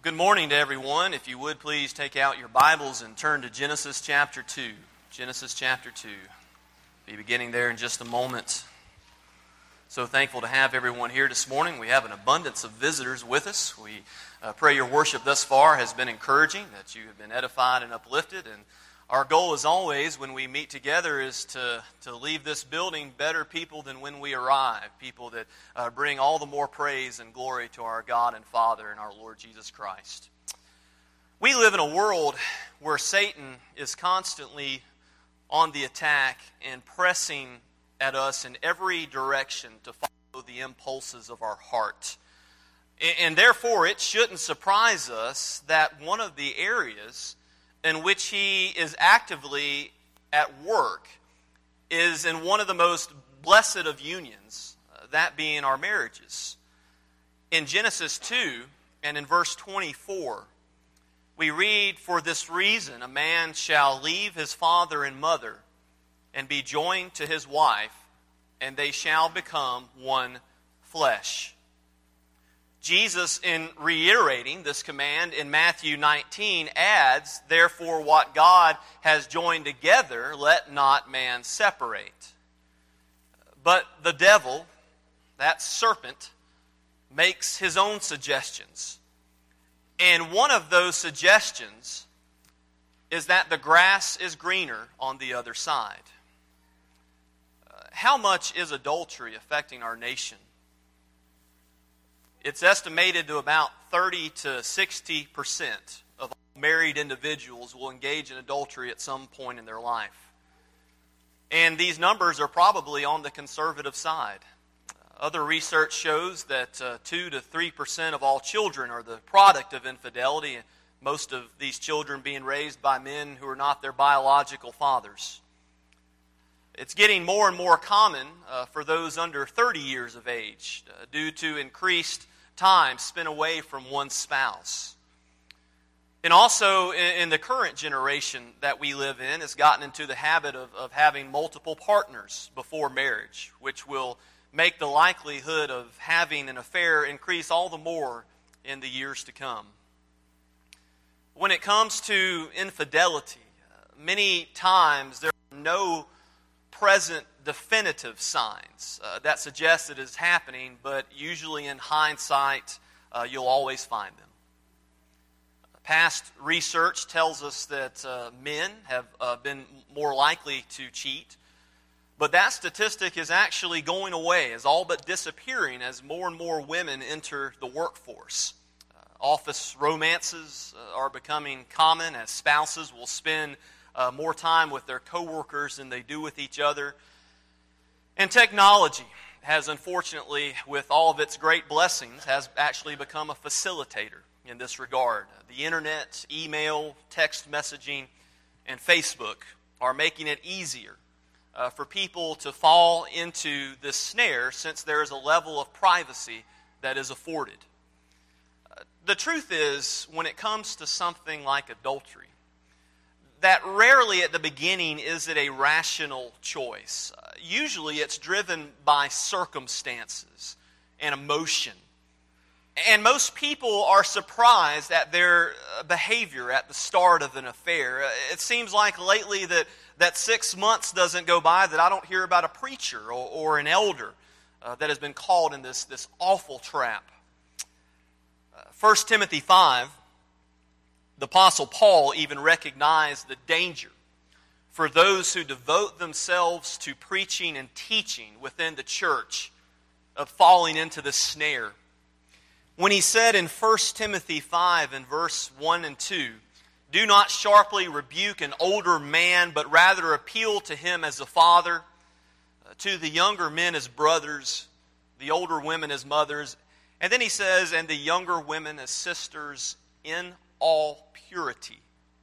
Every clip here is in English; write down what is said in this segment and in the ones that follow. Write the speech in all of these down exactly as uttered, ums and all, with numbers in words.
Good morning to everyone. If you would please take out your Bibles and turn to Genesis chapter two. Genesis chapter two. Be beginning there in just a moment. So thankful to have everyone here this morning. We have an abundance of visitors with us. We uh, pray your worship thus far has been encouraging, that you have been edified and uplifted. And our goal, as always, when we meet together is to, to leave this building better people than when we arrive. People that uh, bring all the more praise and glory to our God and Father and our Lord Jesus Christ. We live in a world where Satan is constantly on the attack and pressing at us in every direction to follow the impulses of our heart. And, and therefore, it shouldn't surprise us that one of the areas in which he is actively at work is in one of the most blessed of unions, uh, that being our marriages. In Genesis two and in verse twenty-four, we read, "For this reason a man shall leave his father and mother and be joined to his wife, and they shall become one flesh." Jesus, in reiterating this command in Matthew nineteen, adds, "Therefore what God has joined together, let not man separate." But the devil, that serpent, makes his own suggestions. And one of those suggestions is that the grass is greener on the other side. Uh, how much is adultery affecting our nation? It's estimated to about thirty to sixty percent of all married individuals will engage in adultery at some point in their life. And these numbers are probably on the conservative side. Other research shows that uh, two to three percent of all children are the product of infidelity, most of these children being raised by men who are not their biological fathers. It's getting more and more common uh, for those under thirty years of age uh, due to increased time spent away from one's spouse. And also in, in the current generation that we live in has gotten into the habit of, of having multiple partners before marriage, which will make the likelihood of having an affair increase all the more in the years to come. When it comes to infidelity, uh, many times there are no present definitive signs uh, that suggest it is happening, but usually in hindsight, uh, you'll always find them. Past research tells us that uh, men have uh, been more likely to cheat, but that statistic is actually going away, is all but disappearing as more and more women enter the workforce. Uh, office romances uh, are becoming common as spouses will spend Uh, more time with their coworkers than they do with each other. And technology has, unfortunately, with all of its great blessings, has actually become a facilitator in this regard. The internet, email, text messaging, and Facebook are making it easier uh, for people to fall into this snare, since there is a level of privacy that is afforded. Uh, the truth is, when it comes to something like adultery, that rarely at the beginning is it a rational choice. Uh, usually it's driven by circumstances and emotion. And most people are surprised at their behavior at the start of an affair. It seems like lately that, that six months doesn't go by that I don't hear about a preacher or, or an elder uh, that has been caught in this, this awful trap. Uh, First Timothy five, the Apostle Paul even recognized the danger for those who devote themselves to preaching and teaching within the church of falling into the snare. When he said in First Timothy five and verse one and two, "Do not sharply rebuke an older man, but rather appeal to him as a father, to the younger men as brothers, the older women as mothers." And then he says, "And the younger women as sisters in all purity."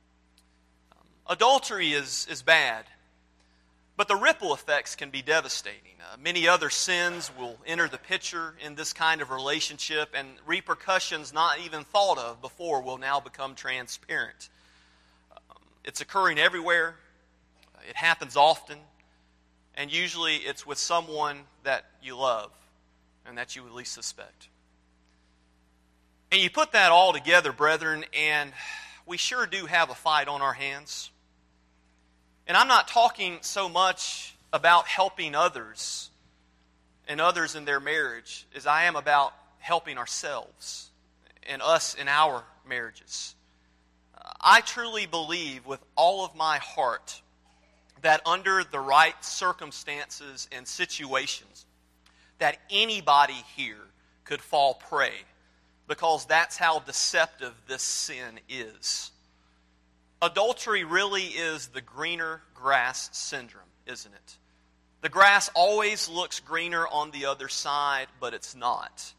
Um, adultery is, is bad, but the ripple effects can be devastating. Uh, many other sins will enter the picture in this kind of relationship, and repercussions not even thought of before will now become transparent. Um, it's occurring everywhere. It happens often, and usually it's with someone that you love and that you at least suspect. And you put that all together, brethren, and we sure do have a fight on our hands. And I'm not talking so much about helping others and others in their marriage as I am about helping ourselves and us in our marriages. I truly believe with all of my heart that under the right circumstances and situations, that anybody here could fall prey, because that's how deceptive this sin is. Adultery really is the greener grass syndrome, isn't it? The grass always looks greener on the other side, but it's not.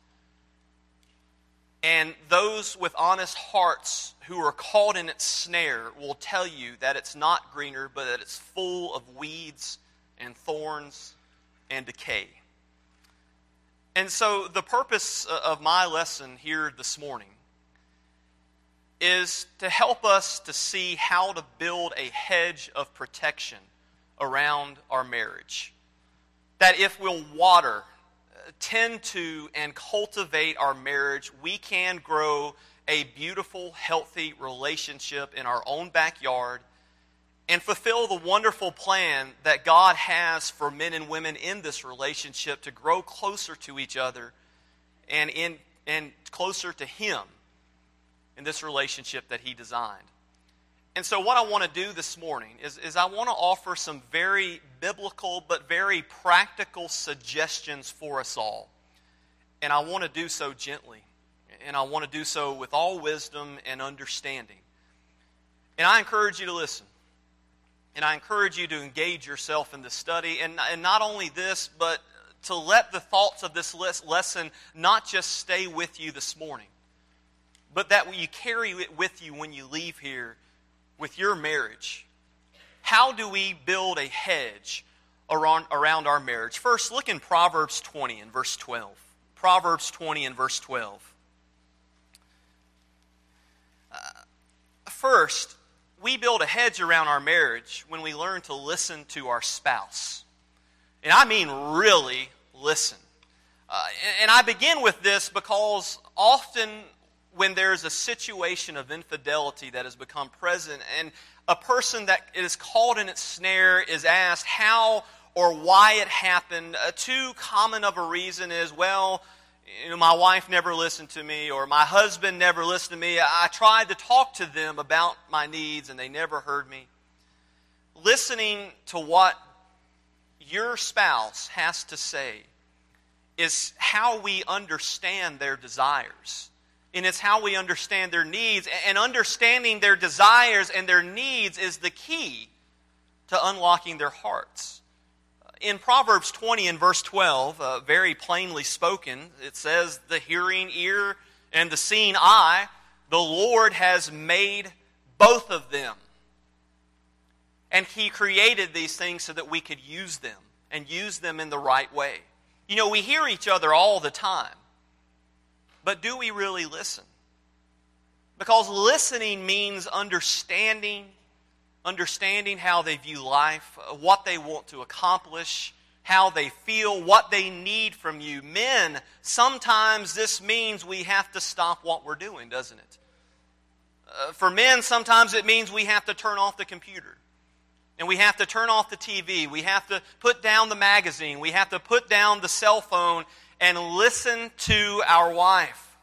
And those with honest hearts who are caught in its snare will tell you that it's not greener, but that it's full of weeds and thorns and decay. And so the purpose of my lesson here this morning is to help us to see how to build a hedge of protection around our marriage. That if we'll water, tend to, and cultivate our marriage, we can grow a beautiful, healthy relationship in our own backyard and fulfill the wonderful plan that God has for men and women in this relationship to grow closer to each other and in and closer to Him in this relationship that He designed. And so what I want to do this morning is, is I want to offer some very biblical but very practical suggestions for us all. And I want to do so gently. And I want to do so with all wisdom and understanding. And I encourage you to listen. And I encourage you to engage yourself in the study. And, and not only this, but to let the thoughts of this lesson not just stay with you this morning, but that you carry it with you when you leave here with your marriage. How do we build a hedge around, around our marriage? First, look in Proverbs twenty and verse twelve. Proverbs twenty and verse twelve. Uh, first, we build a hedge around our marriage when we learn to listen to our spouse. And I mean really listen. Uh, and, and I begin with this because often when there's a situation of infidelity that has become present and a person that is caught in its snare is asked how or why it happened, uh, too common of a reason is, well, you know, my wife never listened to me, or my husband never listened to me. I tried to talk to them about my needs and they never heard me. Listening to what your spouse has to say is how we understand their desires. And it's how we understand their needs. And understanding their desires and their needs is the key to unlocking their hearts. In Proverbs twenty and verse twelve, uh, very plainly spoken, it says, the hearing ear and the seeing eye, the Lord has made both of them. And He created these things so that we could use them and use them in the right way. You know, we hear each other all the time. But do we really listen? Because listening means understanding, understanding how they view life, what they want to accomplish, how they feel, what they need from you. Men, sometimes this means we have to stop what we're doing, doesn't it? Uh, for men, sometimes it means we have to turn off the computer. And we have to turn off the T V. We have to put down the magazine. We have to put down the cell phone and listen to our wife.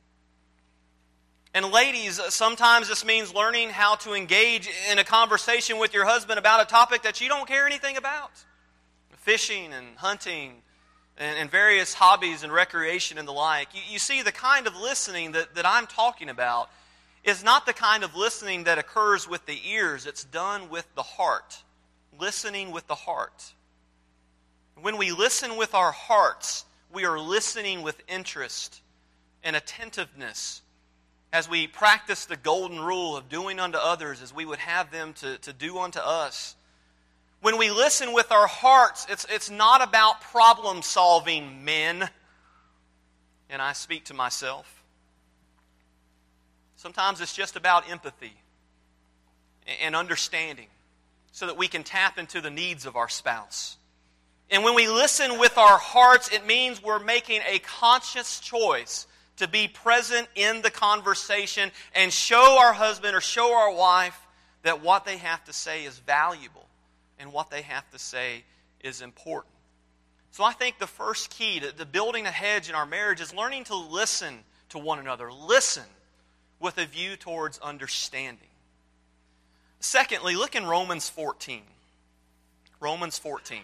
And ladies, sometimes this means learning how to engage in a conversation with your husband about a topic that you don't care anything about. Fishing and hunting and, and various hobbies and recreation and the like. You, you see, the kind of listening that, that I'm talking about is not the kind of listening that occurs with the ears. It's done with the heart. Listening with the heart. When we listen with our hearts, we are listening with interest and attentiveness as we practice the golden rule of doing unto others as we would have them to, to do unto us. When we listen with our hearts, it's, it's not about problem solving, men. And I speak to myself. Sometimes it's just about empathy and understanding so that we can tap into the needs of our spouse. And when we listen with our hearts, it means we're making a conscious choice to be present in the conversation and show our husband or show our wife that what they have to say is valuable and what they have to say is important. So I think the first key to, to building a hedge in our marriage is learning to listen to one another. Listen with a view towards understanding. Secondly, look in Romans fourteen. Romans fourteen.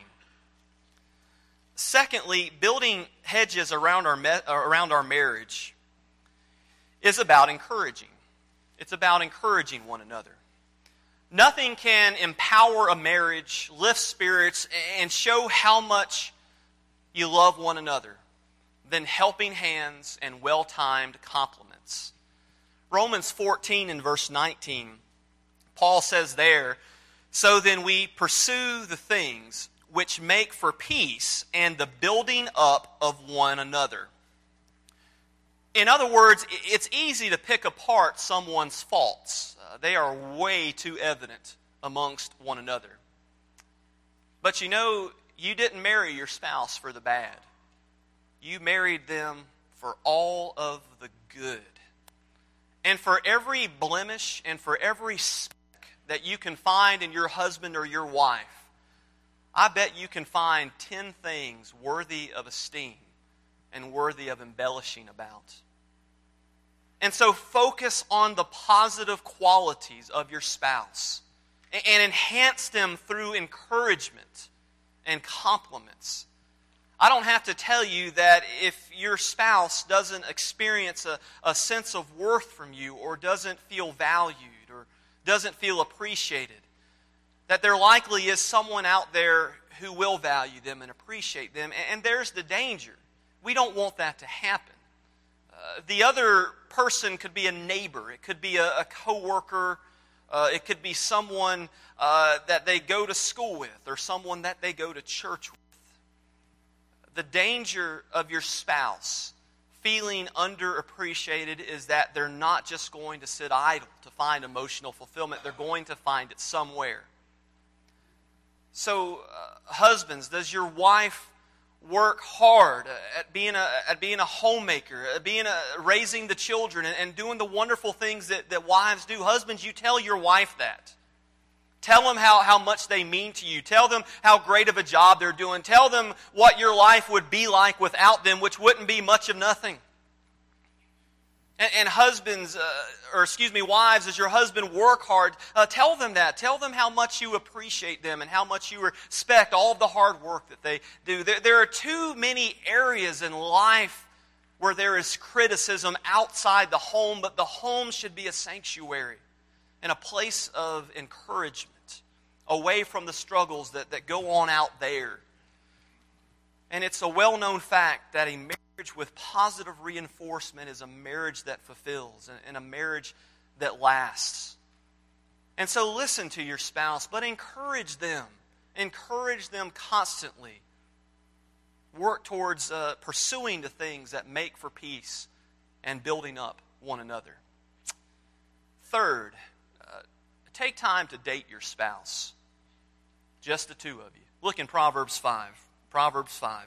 Secondly, building hedges around our, me- around our marriage is about encouraging. It's about encouraging one another. Nothing can empower a marriage, lift spirits, and show how much you love one another than helping hands and well-timed compliments. Romans fourteen and verse nineteen, Paul says there, "So then we pursue the things which make for peace and the building up of one another." In other words, it's easy to pick apart someone's faults. Uh, they are way too evident amongst one another. But you know, you didn't marry your spouse for the bad. You married them for all of the good. And for every blemish and for every speck that you can find in your husband or your wife, I bet you can find ten things worthy of esteem and worthy of embellishing about. And so focus on the positive qualities of your spouse and enhance them through encouragement and compliments. I don't have to tell you that if your spouse doesn't experience a, a sense of worth from you or doesn't feel valued or doesn't feel appreciated, that there likely is someone out there who will value them and appreciate them. And there's the danger. We don't want that to happen. Uh, the other person could be a neighbor. It could be a, a coworker. Uh, it could be someone uh, that they go to school with or someone that they go to church with. The danger of your spouse feeling underappreciated is that they're not just going to sit idle to find emotional fulfillment. They're going to find it somewhere. So, uh, husbands, does your wife work hard at being a at being a homemaker, at being a, raising the children, and, and doing the wonderful things that, that wives do? Husbands, you tell your wife that. Tell them how, how much they mean to you. Tell them how great of a job they're doing. Tell them what your life would be like without them, which wouldn't be much of nothing. And, and husbands, uh, or excuse me, wives, as your husband work hard, uh, tell them that. Tell them how much you appreciate them and how much you respect all of the hard work that they do. There, there are too many areas in life where there is criticism outside the home, but the home should be a sanctuary and a place of encouragement away from the struggles that, that go on out there. And it's a well-known fact that a marriage with positive reinforcement is a marriage that fulfills and, and a marriage that lasts. And so listen to your spouse, but encourage them. Encourage them constantly. Work towards uh, pursuing the things that make for peace and building up one another. Third, uh, take time to date your spouse. Just the two of you. Look in Proverbs five. Proverbs five.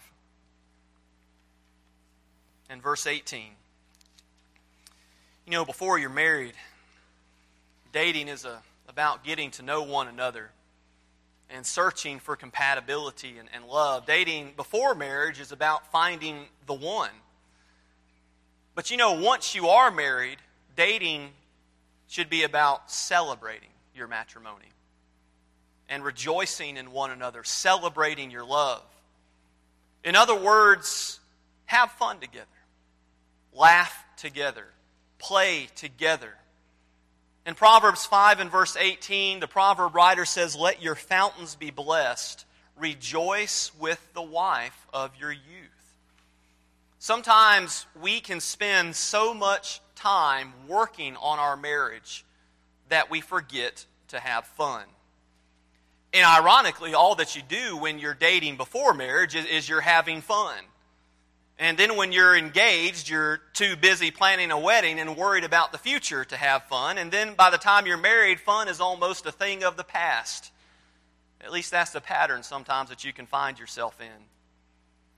And verse eighteen. You know, before you're married, dating is a, about getting to know one another and searching for compatibility and, and love. Dating before marriage is about finding the one. But you know, once you are married, dating should be about celebrating your matrimony and rejoicing in one another, celebrating your love. In other words, have fun together, laugh together, play together. In Proverbs five and verse eighteen, the proverb writer says, "Let your fountains be blessed. Rejoice with the wife of your youth." Sometimes we can spend so much time working on our marriage that we forget to have fun. And ironically, all that you do when you're dating before marriage is, is you're having fun. And then when you're engaged, you're too busy planning a wedding and worried about the future to have fun. And then by the time you're married, fun is almost a thing of the past. At least that's the pattern sometimes that you can find yourself in.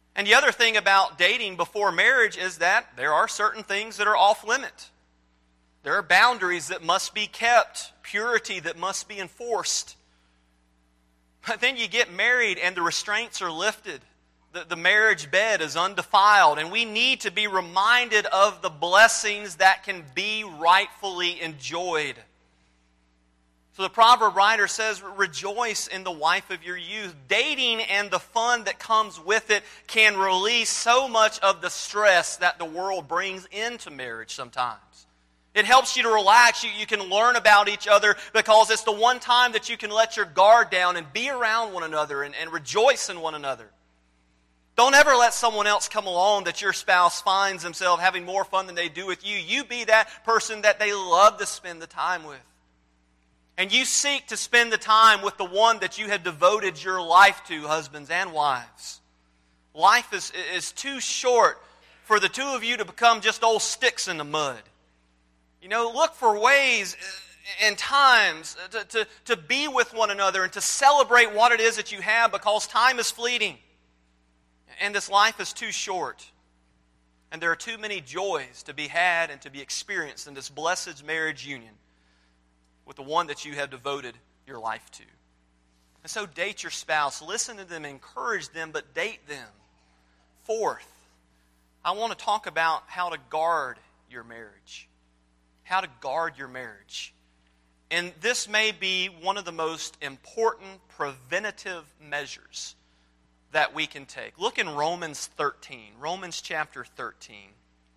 And the other thing about dating before marriage is that there are certain things that are off limit. There are boundaries that must be kept, purity that must be enforced. But then you get married and the restraints are lifted. The, the marriage bed is undefiled, and we need to be reminded of the blessings that can be rightfully enjoyed. So the proverb writer says, rejoice in the wife of your youth. Dating and the fun that comes with it can release so much of the stress that the world brings into marriage sometimes. It helps you to relax. You, you can learn about each other because it's the one time that you can let your guard down and be around one another and, and rejoice in one another. Don't ever let someone else come along that your spouse finds themselves having more fun than they do with you. You be that person that they love to spend the time with. And you seek to spend the time with the one that you have devoted your life to, husbands and wives. Life is, is too short for the two of you to become just old sticks in the mud. You know, look for ways and times to, to, to be with one another and to celebrate what it is that you have, because time is fleeting. And this life is too short. And there are too many joys to be had and to be experienced in this blessed marriage union with the one that you have devoted your life to. And so date your spouse. Listen to them, encourage them, but date them. Fourth, I want to talk about how to guard your marriage. How to guard your marriage. And this may be one of the most important preventative measures that we can take. Look in Romans thirteen. Romans chapter thirteen.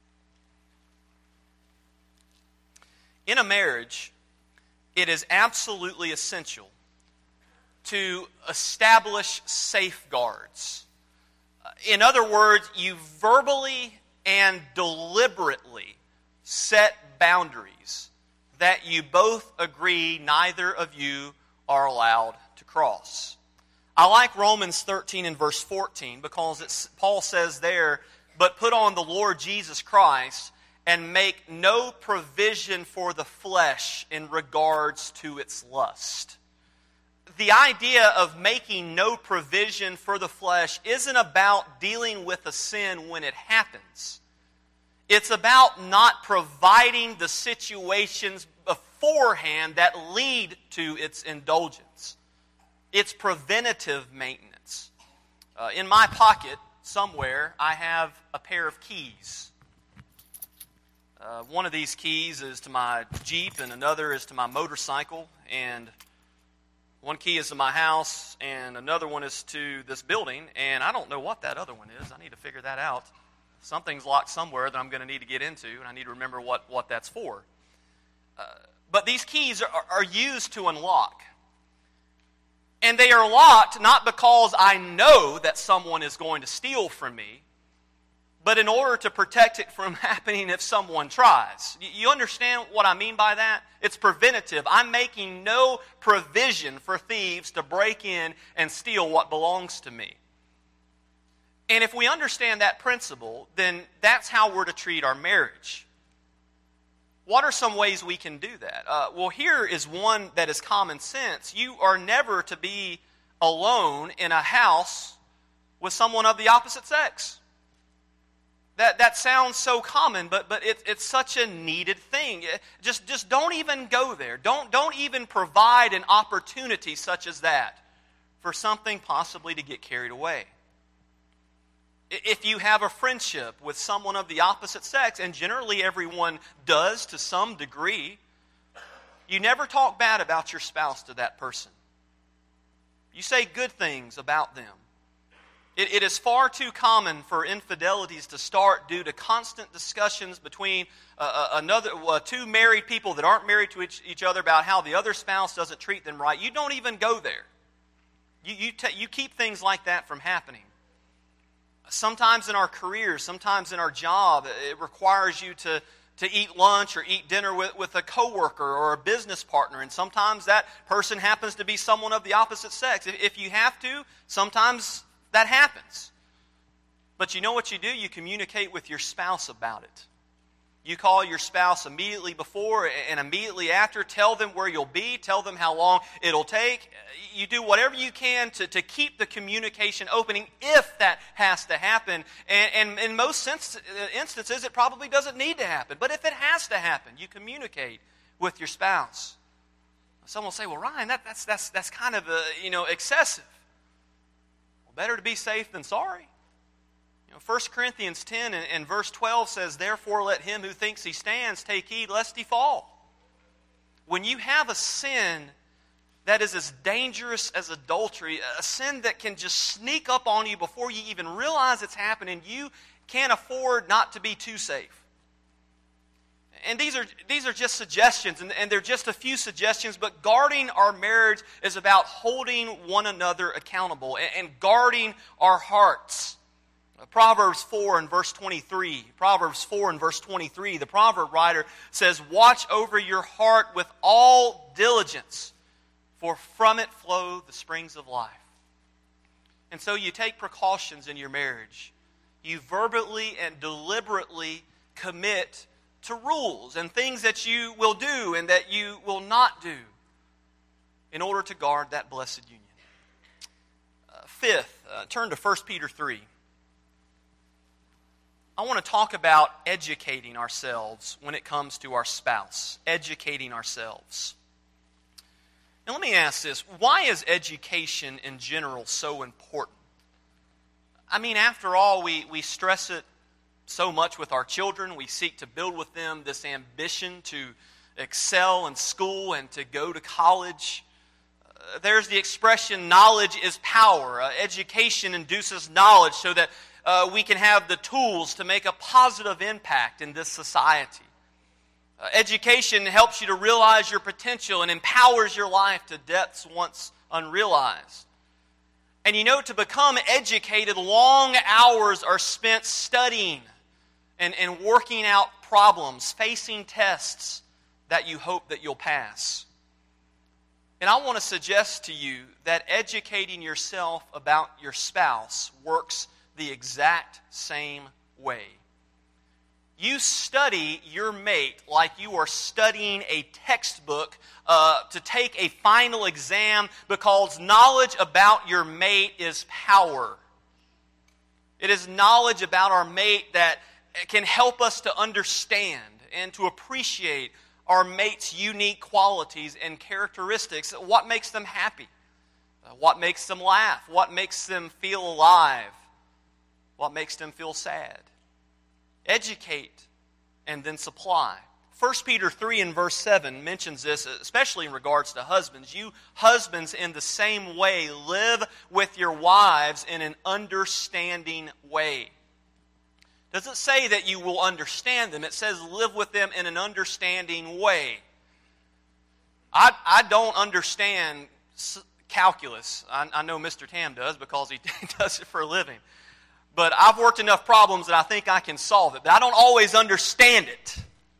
In a marriage, it is absolutely essential to establish safeguards. In other words, you verbally and deliberately set boundaries that you both agree neither of you are allowed to cross. I like Romans thirteen and verse fourteen because it's, Paul says there, but put on the Lord Jesus Christ and make no provision for the flesh in regards to its lust. The idea of making no provision for the flesh isn't about dealing with a sin when it happens. It's about not providing the situations beforehand that lead to its indulgence. It's preventative maintenance. Uh, in my pocket somewhere, I have a pair of keys. Uh, one of these keys is to my Jeep and another is to my motorcycle. And one key is to my house and another one is to this building. And I don't know what that other one is. I need to figure that out. Something's locked somewhere that I'm going to need to get into, and I need to remember what, what that's for. Uh, but these keys are, are used to unlock. And they are locked not because I know that someone is going to steal from me, but in order to protect it from happening if someone tries. You understand what I mean by that? It's preventative. I'm making no provision for thieves to break in and steal what belongs to me. And if we understand that principle, then that's how we're to treat our marriage. What are some ways we can do that? Uh, well, here is one that is common sense. You are never to be alone in a house with someone of the opposite sex. That that sounds so common, but but it, it's such a needed thing. Just just don't even go there. Don't don't even provide an opportunity such as that for something possibly to get carried away. If you have a friendship with someone of the opposite sex, and generally everyone does to some degree, you never talk bad about your spouse to that person. You say good things about them. It, it is far too common for infidelities to start due to constant discussions between uh, another uh, two married people that aren't married to each, each other about how the other spouse doesn't treat them right. You don't even go there. You, you, te- you keep things like that from happening. Sometimes in our careers, sometimes in our job, it requires you to, to eat lunch or eat dinner with, with a coworker or a business partner. And sometimes that person happens to be someone of the opposite sex. If, if you have to, sometimes that happens. But you know what you do? You communicate with your spouse about it. You call your spouse immediately before and immediately after. Tell them where you'll be. Tell them how long it'll take. You do whatever you can to, to keep the communication opening if that has to happen. And, and in most sense, instances, it probably doesn't need to happen. But if it has to happen, you communicate with your spouse. Someone will say, well, Ryan, that, that's, that's, that's kind of uh, you know, excessive. Well, better to be safe than sorry. You know, First Corinthians ten and, and verse twelve says, therefore let him who thinks he stands take heed lest he fall. When you have a sin that is as dangerous as adultery, a sin that can just sneak up on you before you even realize it's happening, you can't afford not to be too safe. And these are these are just suggestions, and, and they're just a few suggestions, but guarding our marriage is about holding one another accountable and, and guarding our hearts. Proverbs four and verse twenty-three, Proverbs four and verse twenty-three, the proverb writer says, watch over your heart with all diligence, for from it flow the springs of life. And so you take precautions in your marriage. You verbally and deliberately commit to rules and things that you will do and that you will not do in order to guard that blessed union. Uh, fifth, uh, turn to First Peter three. I want to talk about educating ourselves when it comes to our spouse. Educating ourselves. Now let me ask this. Why is education in general so important? I mean, after all, we, we stress it so much with our children. We seek to build with them this ambition to excel in school and to go to college. Uh, there's the expression, knowledge is power. Uh, education induces knowledge so that uh, we can have the tools to make a positive impact in this society. Uh, education helps you to realize your potential and empowers your life to depths once unrealized. And you know, to become educated, long hours are spent studying and, and working out problems, facing tests that you hope that you'll pass. And I want to suggest to you that educating yourself about your spouse works the exact same way. You study your mate like you are studying a textbook uh, to take a final exam, because knowledge about your mate is power. It is knowledge about our mate that can help us to understand and to appreciate our mate's unique qualities and characteristics. What makes them happy? What makes them laugh? What makes them feel alive? What makes them feel sad? Educate and then supply. First Peter three and verse seven mentions this, especially in regards to husbands. You husbands, in the same way, live with your wives in an understanding way. Does it say that you will understand them? It says live with them in an understanding way. I, I don't understand calculus. I, I know Mister Tam does because he does it for a living. But I've worked enough problems that I think I can solve it. But I don't always understand it.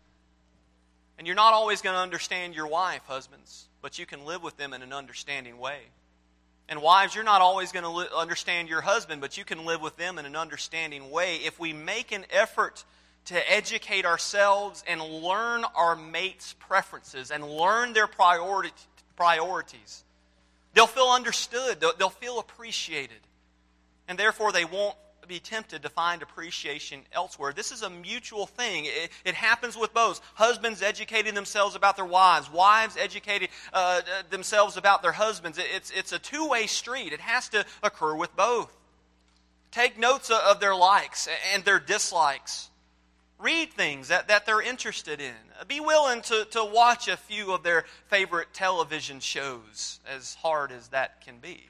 And you're not always going to understand your wife, husbands, but you can live with them in an understanding way. And wives, you're not always going to li- understand your husband, but you can live with them in an understanding way. If we make an effort to educate ourselves and learn our mate's preferences and learn their priority, priorities, they'll feel understood, they'll, they'll feel appreciated, and therefore they won't be tempted to find appreciation elsewhere. This is a mutual thing. It, it happens with both. Husbands educating themselves about their wives. Wives educating uh, themselves about their husbands. It, it's, it's a two-way street. It has to occur with both. Take notes of their likes and their dislikes. Read things that, that they're interested in. Be willing to, to watch a few of their favorite television shows, as hard as that can be.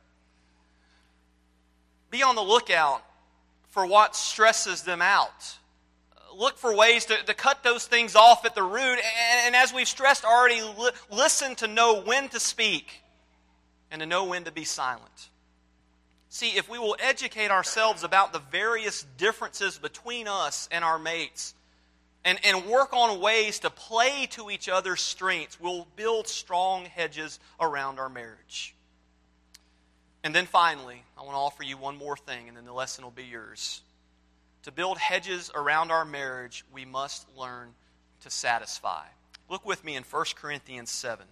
Be on the lookout for what stresses them out. Look for ways to, to cut those things off at the root. And, and as we've stressed already, li- listen to know when to speak and to know when to be silent. See, if we will educate ourselves about the various differences between us and our mates and, and work on ways to play to each other's strengths, we'll build strong hedges around our marriage. And then finally, I want to offer you one more thing, and then the lesson will be yours. to build hedges around our marriage, we must learn to satisfy. Look with me in First Corinthians seven.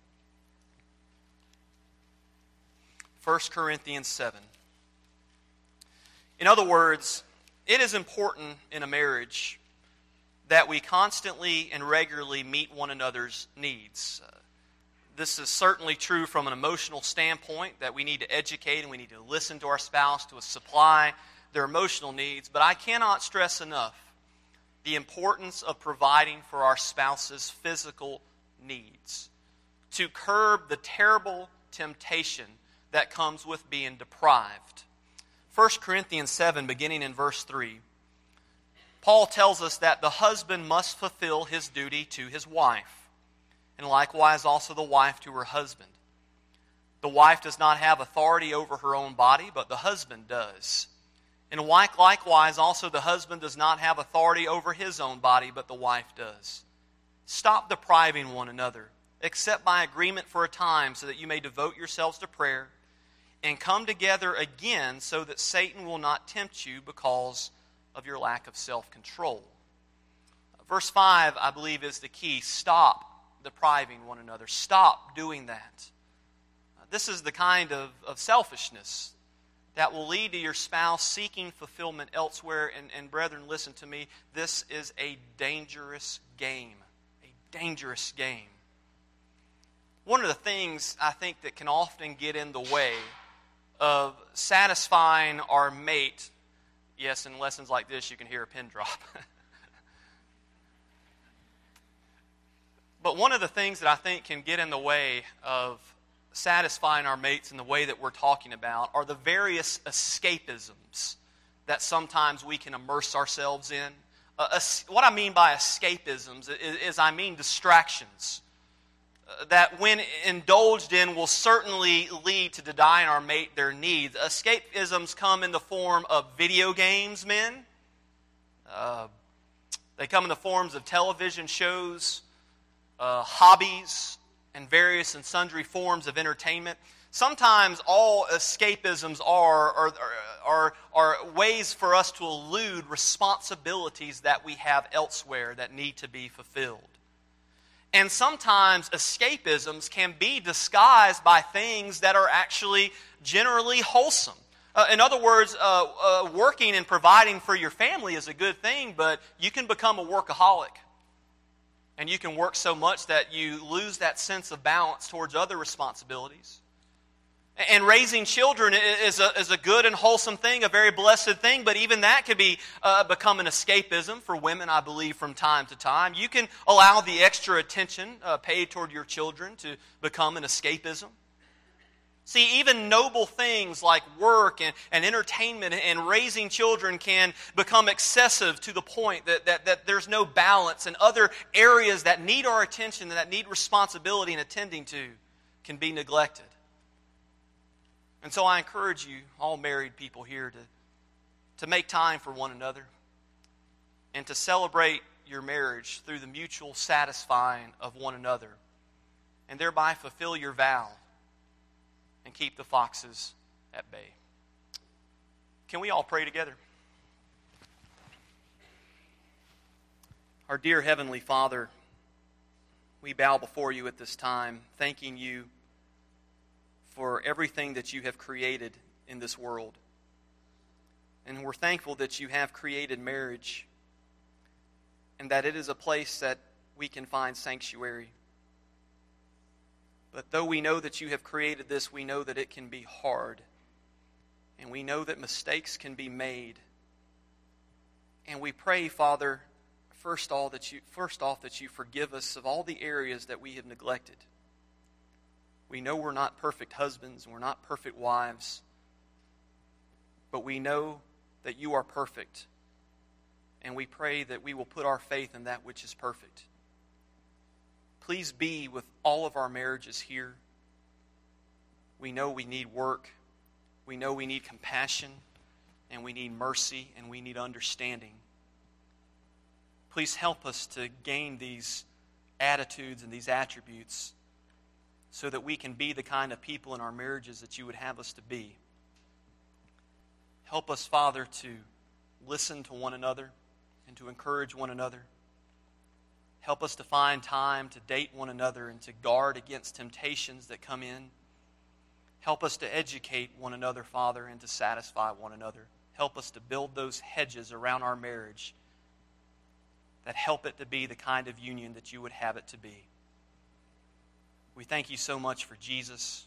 First Corinthians seven. In other words, it is important in a marriage that we constantly and regularly meet one another's needs. Uh, this is certainly true from an emotional standpoint, that we need to educate and we need to listen to our spouse to supply their emotional needs. But I cannot stress enough the importance of providing for our spouse's physical needs, to curb the terrible temptation that comes with being deprived. First Corinthians seven, beginning in verse three, Paul tells us that the husband must fulfill his duty to his wife, and likewise also the wife to her husband. The wife does not have authority over her own body, but the husband does. And likewise also the husband does not have authority over his own body, but the wife does. Stop depriving one another, except by agreement for a time, so that you may devote yourselves to prayer, and come together again so that Satan will not tempt you because of your lack of self-control. Verse five, I believe, is the key. Stop depriving one another. Stop doing that. This is the kind of, of selfishness that will lead to your spouse seeking fulfillment elsewhere. And, and brethren, listen to me. This is a dangerous game. A dangerous game. One of the things I think that can often get in the way of satisfying our mate, yes, in lessons like this you can hear a pin drop. But one of the things that I think can get in the way of satisfying our mates in the way that we're talking about are the various escapisms that sometimes we can immerse ourselves in. Uh, what I mean by escapisms is, is I mean distractions that when indulged in will certainly lead to denying our mate their needs. Escapisms come in the form of video games, men. Uh, they come in the forms of television shows, uh, hobbies, and various and sundry forms of entertainment. Sometimes all escapisms are, are, are, are ways for us to elude responsibilities that we have elsewhere that need to be fulfilled. And sometimes escapisms can be disguised by things that are actually generally wholesome. Uh, in other words, uh, uh, working and providing for your family is a good thing, but you can become a workaholic. And you can work so much that you lose that sense of balance towards other responsibilities. And raising children is a, is a good and wholesome thing, a very blessed thing, but even that could be uh, become an escapism for women, I believe, from time to time. You can allow the extra attention uh, paid toward your children to become an escapism. See, even noble things like work and, and entertainment and raising children can become excessive to the point that, that, that there's no balance, and other areas that need our attention and that need responsibility and attending to can be neglected. And so I encourage you, all married people here, to, to make time for one another and to celebrate your marriage through the mutual satisfying of one another, and thereby fulfill your vow and keep the foxes at bay. Can we all pray together? Our dear Heavenly Father, we bow before you at this time, thanking you for everything that you have created in this world. And we're thankful that you have created marriage and that it is a place that we can find sanctuary. But though we know that you have created this, we know that it can be hard. And we know that mistakes can be made. And we pray, Father, first all that you first off that you forgive us of all the areas that we have neglected. We know we're not perfect husbands, and we're not perfect wives, but we know that you are perfect, and we pray that we will put our faith in that which is perfect. Please be with all of our marriages here. We know we need work, we know we need compassion, and we need mercy, and we need understanding. Please help us to gain these attitudes and these attributes so that we can be the kind of people in our marriages that you would have us to be. Help us, Father, to listen to one another and to encourage one another. Help us to find time to date one another and to guard against temptations that come in. Help us to educate one another, Father, and to satisfy one another. Help us to build those hedges around our marriage that help it to be the kind of union that you would have it to be. We thank you so much for Jesus.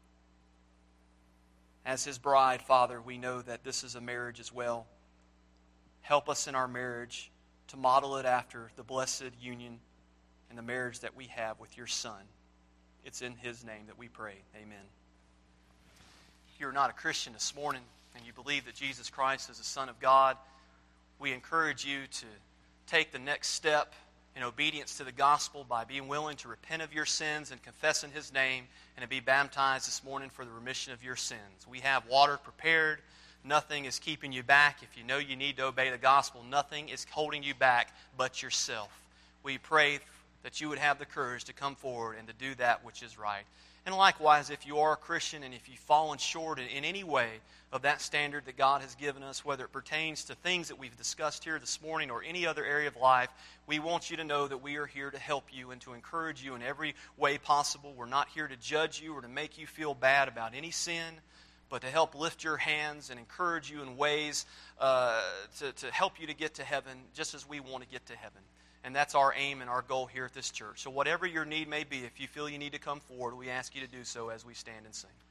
As his bride, Father, we know that this is a marriage as well. Help us in our marriage to model it after the blessed union and the marriage that we have with your Son. It's in his name that we pray. Amen. If you're not a Christian this morning and you believe that Jesus Christ is the Son of God, we encourage you to take the next step in obedience to the gospel by being willing to repent of your sins and confess in his name and to be baptized this morning for the remission of your sins. We have water prepared. Nothing is keeping you back. If you know you need to obey the gospel, nothing is holding you back but yourself. We pray that you would have the courage to come forward and to do that which is right. And likewise, if you are a Christian and if you've fallen short in, in any way of that standard that God has given us, whether it pertains to things that we've discussed here this morning or any other area of life, we want you to know that we are here to help you and to encourage you in every way possible. We're not here to judge you or to make you feel bad about any sin, but to help lift your hands and encourage you in ways uh, to, to help you to get to heaven just as we want to get to heaven. And that's our aim and our goal here at this church. So whatever your need may be, if you feel you need to come forward, we ask you to do so as we stand and sing.